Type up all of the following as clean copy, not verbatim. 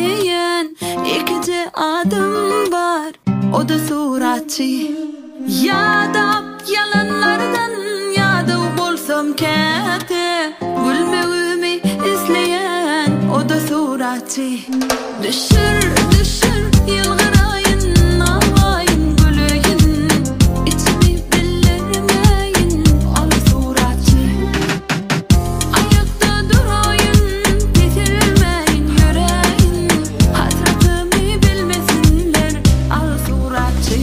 izleyen ikinci adım var, o da suratçı. Yadap yalanlardan yadı bolsam kete, gülmegimi izleyen o da suratçı. Düşür düşür yılgırayın, ağlayın gülüyün, içimi bilmeyin al suratçı. Ayakta durayın, bitirmeyin yüreğin, hasretimi bilmesinler al suratçı.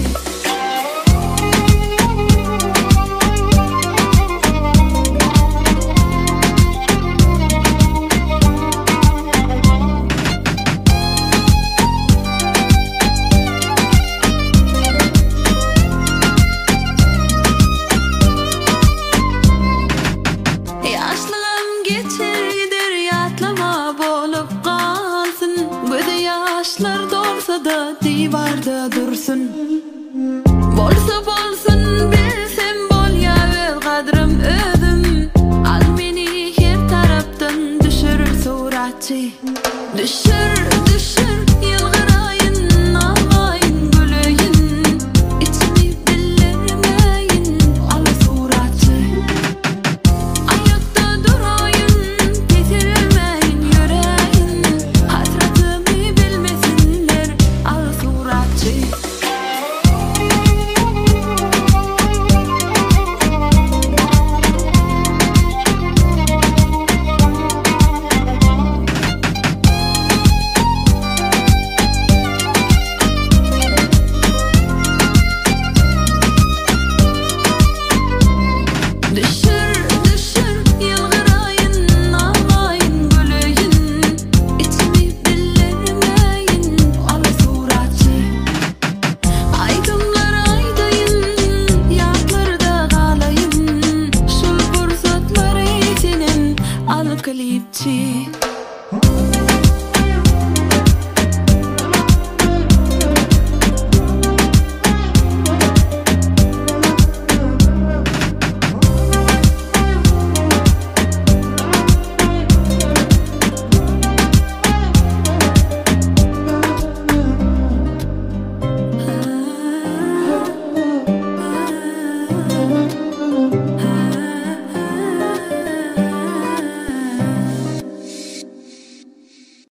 Yaşlığım geçirdir, yatlama bolup kalsın. Göze yaşlar dolsa da divarda dursun. Bolsa bolsun bilsem bol ya öz kadrım özüm. Al beni her taraftan düşürür suratçı. Düşür düşür